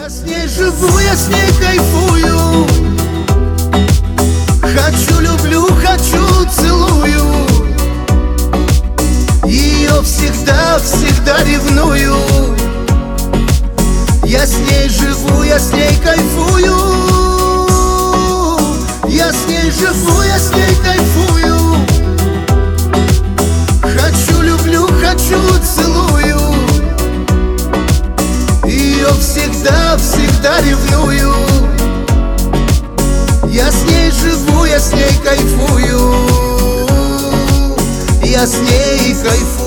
Я с ней живу, я с ней кайфую. Хочу, люблю, хочу, целую. Ее всегда, всегда ревную. Я с ней живу, я с ней кайфую. Я с ней живу, я с ней кайфую. Хочу, люблю, хочу, целую. Ее всегда, всегда ревную. Я с ней живу, я с ней кайфую. Я с ней кайфую.